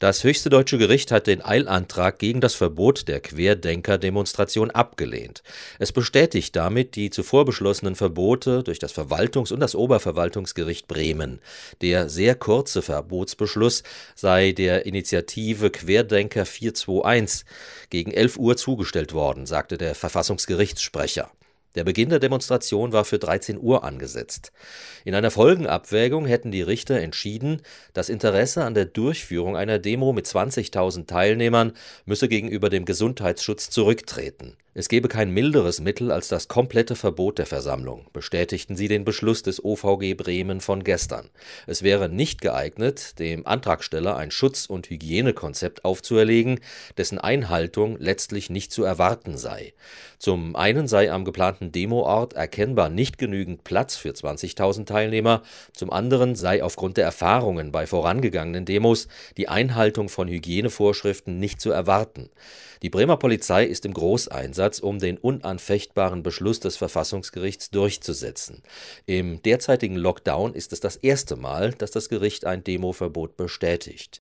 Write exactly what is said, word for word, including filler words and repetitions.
Das höchste deutsche Gericht hat den Eilantrag gegen das Verbot der Querdenker-Demonstration abgelehnt. Es bestätigt damit die zuvor beschlossenen Verbote durch das Verwaltungs- und das Oberverwaltungsgericht Bremen. Der sehr kurze Verbotsbeschluss sei der Initiative Querdenker vierhunderteinundzwanzig gegen elf Uhr zugestellt worden, sagte der Verfassungsgerichtssprecher. Der Beginn der Demonstration war für dreizehn Uhr angesetzt. In einer Folgenabwägung hätten die Richter entschieden, das Interesse an der Durchführung einer Demo mit zwanzigtausend Teilnehmern müsse gegenüber dem Gesundheitsschutz zurücktreten. Es gebe kein milderes Mittel als das komplette Verbot der Versammlung, bestätigten sie den Beschluss des O V G Bremen von gestern. Es wäre nicht geeignet, dem Antragsteller ein Schutz- und Hygienekonzept aufzuerlegen, dessen Einhaltung letztlich nicht zu erwarten sei. Zum einen sei am geplanten Demoort erkennbar nicht genügend Platz für zwanzigtausend Teilnehmer, zum anderen sei aufgrund der Erfahrungen bei vorangegangenen Demos die Einhaltung von Hygienevorschriften nicht zu erwarten. Die Bremer Polizei ist im Großeinsatz, um den unanfechtbaren Beschluss des Verfassungsgerichts durchzusetzen. Im derzeitigen Lockdown ist es das erste Mal, dass das Gericht ein Demoverbot bestätigt.